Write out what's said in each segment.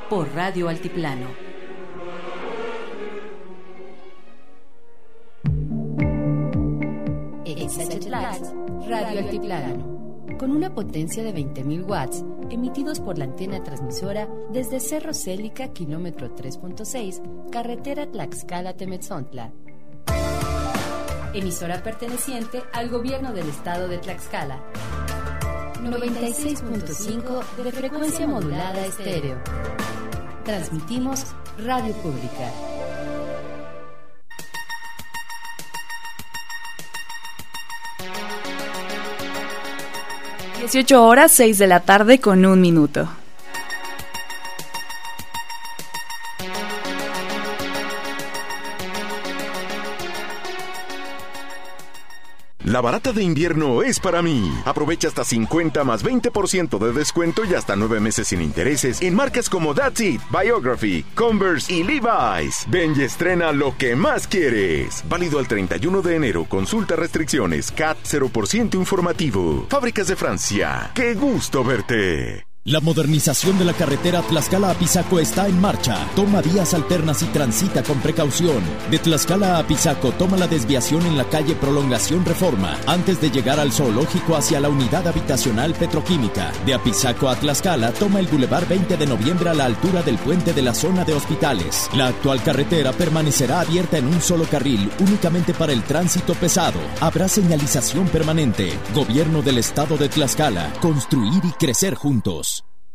por Radio Altiplano. Radio Altiplano, con una potencia de 20.000 watts, emitidos por la antena transmisora desde Cerro Célica, kilómetro 3.6, carretera Tlaxcala-Temetzontla. Emisora perteneciente al gobierno del estado de Tlaxcala. 96.5 de frecuencia modulada estéreo. Transmitimos Radio Pública. 18:06 de la tarde con 1 minuto. La barata de invierno es para mí. Aprovecha hasta 50 más 20% de descuento y hasta 9 meses sin intereses en marcas como That's It, Biography, Converse y Levi's. Ven y estrena lo que más quieres. Válido al 31 de enero. Consulta restricciones. CAT 0% informativo. Fábricas de Francia. ¡Qué gusto verte! La modernización de la carretera Tlaxcala a Pisaco está en marcha. Toma vías alternas y transita con precaución. De Tlaxcala a Pisaco, toma la desviación en la calle Prolongación Reforma, antes de llegar al zoológico hacia la unidad habitacional petroquímica. De Apizaco a Tlaxcala, toma el Boulevard 20 de noviembre a la altura del puente de la zona de hospitales. La actual carretera permanecerá abierta en un solo carril, únicamente para el tránsito pesado. Habrá señalización permanente. Gobierno del estado de Tlaxcala. Construir y crecer juntos.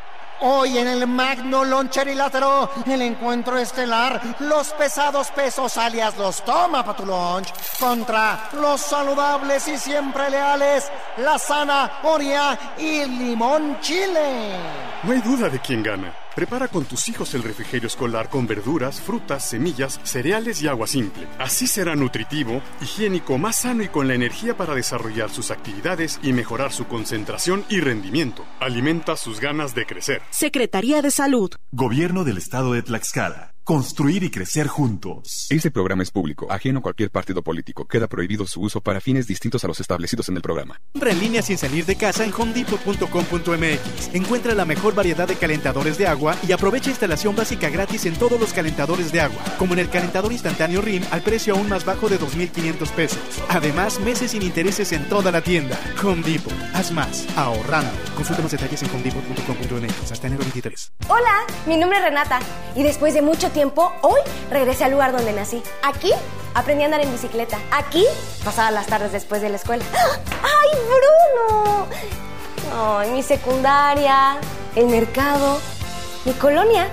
Hoy en el Magno Loncherilátero, el encuentro estelar, los pesados pesos alias los toma pa' tu lunch, contra los saludables y siempre leales, la zanahoria y limón chile. No hay duda de quién gana. Prepara con tus hijos el refrigerio escolar con verduras, frutas, semillas, cereales y agua simple. Así será nutritivo, higiénico, más sano y con la energía para desarrollar sus actividades y mejorar su concentración y rendimiento. Alimenta sus ganas de crecer. Secretaría de Salud. Gobierno del Estado de Tlaxcala. Construir y crecer juntos. Este programa es público, ajeno a cualquier partido político. Queda prohibido su uso para fines distintos a los establecidos en el programa. Compra en línea sin salir de casa en homedepot.com.mx. Encuentra la mejor variedad de calentadores de agua y aprovecha instalación básica gratis en todos los calentadores de agua, como en el calentador instantáneo RIM al precio aún más bajo de $2,500 pesos. Además, meses sin intereses en toda la tienda. Home Depot. Haz más, ahorrando. Consulta más detalles en homedepot.com.mx hasta enero 23. Hola, mi nombre es Renata y después de mucho tiempo, hoy regresé al lugar donde nací. Aquí aprendí a andar en bicicleta. Aquí pasaba las tardes después de la escuela. ¡Ay, Bruno! Ay, mi secundaria, el mercado, mi colonia.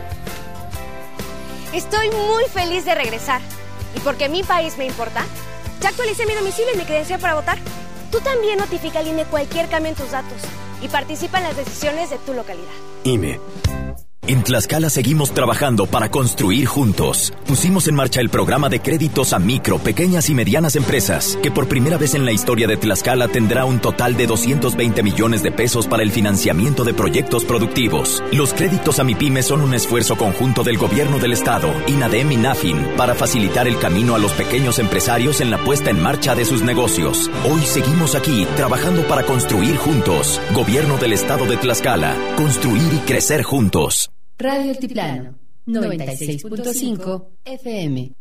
Estoy muy feliz de regresar. Y porque mi país me importa, ya actualicé mi domicilio y mi credencial para votar. Tú también notifica al INE cualquier cambio en tus datos y participa en las decisiones de tu localidad. INE. En Tlaxcala seguimos trabajando para construir juntos. Pusimos en marcha el programa de créditos a micro, pequeñas y medianas empresas, que por primera vez en la historia de Tlaxcala tendrá un total de 220 millones de pesos para el financiamiento de proyectos productivos. Los créditos a MIPYME son un esfuerzo conjunto del Gobierno del Estado, INADEM y NAFIN, para facilitar el camino a los pequeños empresarios en la puesta en marcha de sus negocios. Hoy seguimos aquí, trabajando para construir juntos. Gobierno del Estado de Tlaxcala. Construir y crecer juntos. Radio Altiplano, 96.5 FM.